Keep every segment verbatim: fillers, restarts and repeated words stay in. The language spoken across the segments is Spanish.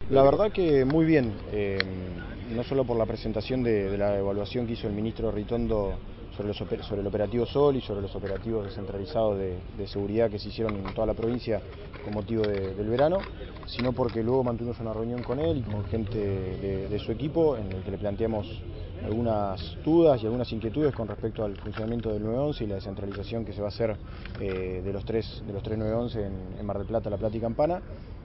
La verdad que muy bien, eh, no solo por la presentación de, de la evaluación que hizo el ministro Ritondo sobre, los, sobre el operativo Sol y sobre los operativos descentralizados de, de seguridad que se hicieron en toda la provincia con motivo de, del verano, sino porque luego mantuvimos una reunión con él y con gente de, de su equipo en el que le planteamos algunas dudas y algunas inquietudes con respecto al funcionamiento del nueve once y la descentralización que se va a hacer eh, de los tres de los tres nueve once en, en Mar del Plata, La Plata y Campana,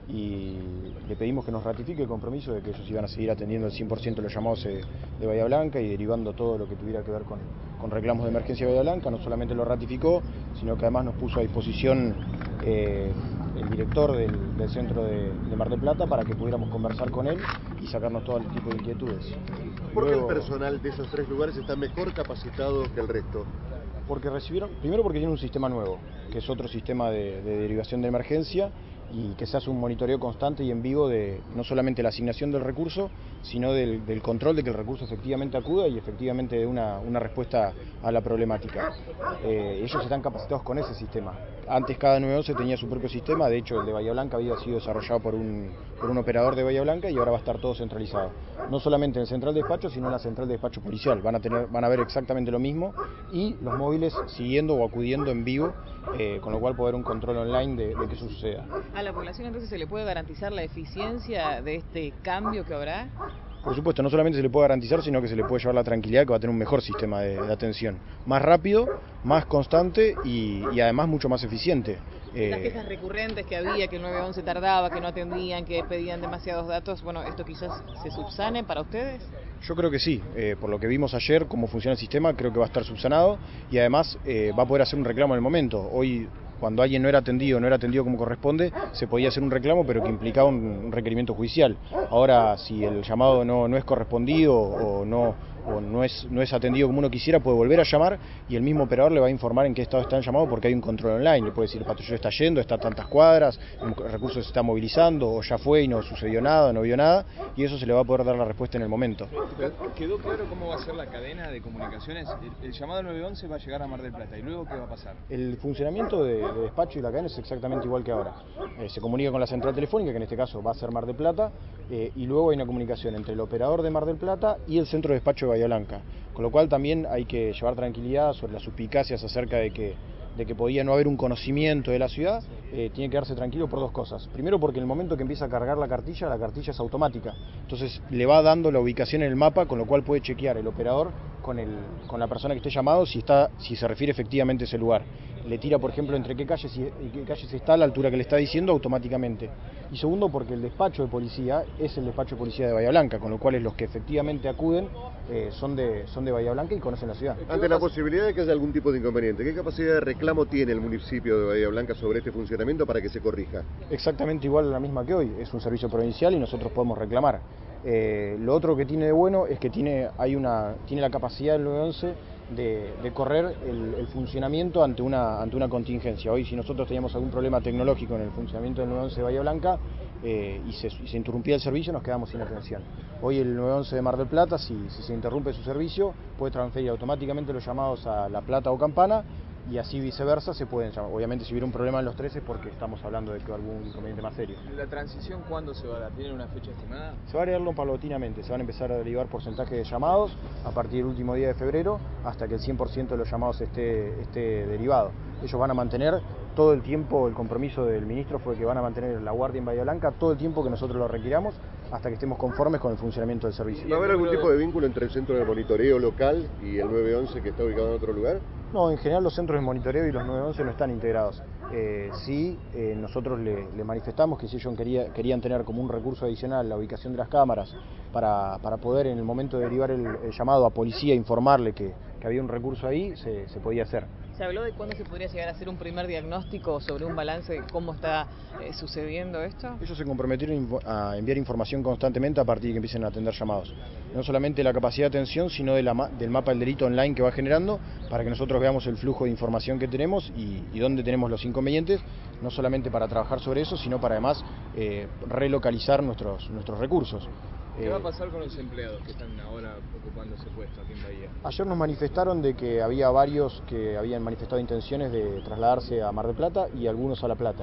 y le pedimos que nos ratifique el compromiso de que ellos iban a seguir atendiendo el cien por ciento de los llamados de, de Bahía Blanca y derivando todo lo que tuviera que ver con, con reclamos de emergencia de Bahía Blanca. No solamente lo ratificó, sino que además nos puso a disposición eh, el director del, del centro de, de Mar del Plata para que pudiéramos conversar con él y sacarnos todo el tipo de inquietudes. ¿Por qué Luego, el personal de esos tres lugares está mejor capacitado que el resto? Porque recibieron, primero porque tienen un sistema nuevo, que es otro sistema de, de derivación de emergencia y que se hace un monitoreo constante y en vivo de no solamente la asignación del recurso, sino del, del control de que el recurso efectivamente acuda y efectivamente dé una, una respuesta a la problemática. Eh, ellos están capacitados con ese sistema. Antes cada nueve once tenía su propio sistema, de hecho el de Bahía Blanca había sido desarrollado por un, por un operador de Bahía Blanca y ahora va a estar todo centralizado. No solamente en el central de despacho, sino en la central de despacho policial. Van a, tener, van a ver exactamente lo mismo y los móviles siguiendo o acudiendo en vivo, eh, con lo cual puede haber un control online de, de que eso suceda. ¿A la población entonces se le puede garantizar la eficiencia de este cambio que habrá? Por supuesto, no solamente se le puede garantizar, sino que se le puede llevar la tranquilidad que va a tener un mejor sistema de, de atención. Más rápido, más constante y, y además mucho más eficiente. Las eh... quejas recurrentes que había, que el nueve once tardaba, que no atendían, que pedían demasiados datos, bueno, ¿esto quizás se subsane para ustedes? Yo creo que sí, eh, por lo que vimos ayer, cómo funciona el sistema, creo que va a estar subsanado y además eh, va a poder hacer un reclamo en el momento. Hoy, cuando alguien no era atendido, no era atendido como corresponde, se podía hacer un reclamo, pero que implicaba un, un requerimiento judicial. Ahora, si el llamado no, no es correspondido o no o no es, no es atendido como uno quisiera, puede volver a llamar y el mismo operador le va a informar en qué estado está el llamado porque hay un control online. Le puede decir, el patrullero está yendo, está a tantas cuadras, el recurso se está movilizando o ya fue y no sucedió nada, no vio nada, y eso se le va a poder dar la respuesta en el momento. ¿Quedó claro cómo va a ser la cadena de comunicaciones? El, el llamado nueve once va a llegar a Mar del Plata, ¿y luego qué va a pasar? El funcionamiento de, de despacho y la cadena es exactamente igual que ahora. Eh, se comunica con la central telefónica, que en este caso va a ser Mar del Plata, eh, y luego hay una comunicación entre el operador de Mar del Plata y el centro de despacho de Bahía Blanca. Con lo cual también hay que llevar tranquilidad sobre las suspicacias acerca de que, de que podía no haber un conocimiento de la ciudad. Eh, tiene que quedarse tranquilo por dos cosas. Primero, porque en el momento que empieza a cargar la cartilla, la cartilla es automática. Entonces le va dando la ubicación en el mapa, con lo cual puede chequear el operador con, el, con la persona que esté llamado si, está, si se refiere efectivamente a ese lugar. Le tira, por ejemplo, entre qué calles y qué calles está a la altura que le está diciendo automáticamente. Y segundo, porque el despacho de policía es el despacho de policía de Bahía Blanca, con lo cual es los que efectivamente acuden eh, son, de, son de Bahía Blanca y conocen la ciudad. Ante la posibilidad de que haya algún tipo de inconveniente, ¿qué capacidad de reclamo tiene el municipio de Bahía Blanca sobre este funcionamiento para que se corrija? Exactamente igual a la misma que hoy, es un servicio provincial y nosotros podemos reclamar. Eh, lo otro que tiene de bueno es que tiene, hay una, tiene la capacidad del nueve once de, de correr el, el funcionamiento ante una, ante una contingencia. Hoy, si nosotros teníamos algún problema tecnológico en el funcionamiento del nueve once de Bahía Blanca eh, y, se, y se interrumpía el servicio, nos quedamos sin atención. Hoy el nueve once de Mar del Plata, si, si se interrumpe su servicio, puede transferir automáticamente los llamados a La Plata o Campana, y así viceversa se pueden llamar. Obviamente si hubiera un problema en los tres es porque estamos hablando de que algún inconveniente más serio. ¿La transición cuándo se va a dar? ¿Tienen una fecha estimada? Se va a variarlo paulatinamente, se van a empezar a derivar porcentajes de llamados a partir del último día de febrero hasta que el cien por ciento de los llamados esté, esté derivado. Ellos van a mantener todo el tiempo, el compromiso del ministro fue que van a mantener la guardia en Bahía Blanca todo el tiempo que nosotros lo requiramos hasta que estemos conformes con el funcionamiento del servicio. ¿Va a haber algún tipo de vínculo entre el centro de monitoreo local y el nueve once que está ubicado en otro lugar? No, en general los centros de monitoreo y los nueve once no están integrados. Eh, sí, eh, nosotros le, le manifestamos que si ellos quería, querían tener como un recurso adicional la ubicación de las cámaras para, para poder en el momento de derivar el, el llamado a policía informarle que, que había un recurso ahí, se, se podía hacer. ¿Se habló de cuándo se podría llegar a hacer un primer diagnóstico sobre un balance de cómo está eh, sucediendo esto? Ellos se comprometieron a enviar información constantemente a partir de que empiecen a atender llamados. No solamente la capacidad de atención, sino de la, del mapa del delito online que va generando, para que nosotros veamos el flujo de información que tenemos y, y dónde tenemos los inconvenientes, no solamente para trabajar sobre eso, sino para además eh, relocalizar nuestros, nuestros recursos. ¿Qué va a pasar con los empleados que están ahora ocupando ese puesto aquí en Bahía? Ayer nos manifestaron de que había varios que habían manifestado intenciones de trasladarse a Mar del Plata y algunos a La Plata.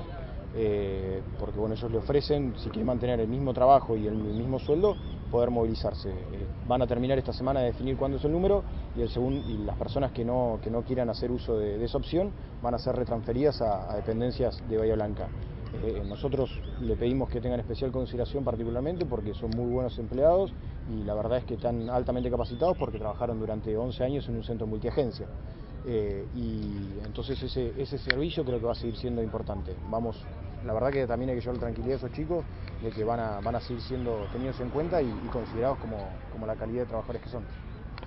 eh, porque bueno, ellos le ofrecen, si quieren mantener el mismo trabajo y el mismo sueldo, poder movilizarse. Eh, van a terminar esta semana de definir cuándo es el número y, el segun, y las personas que no, que no quieran hacer uso de, de esa opción van a ser retransferidas a, a dependencias de Bahía Blanca. Eh, nosotros le pedimos que tengan especial consideración particularmente porque son muy buenos empleados y la verdad es que están altamente capacitados porque trabajaron durante once años en un centro multiagencia. Eh, y entonces ese, ese servicio creo que va a seguir siendo importante. Vamos, la verdad que también hay que llevar tranquilidad a esos chicos de que van a, van a seguir siendo tenidos en cuenta y, y considerados como, como la calidad de trabajadores que son.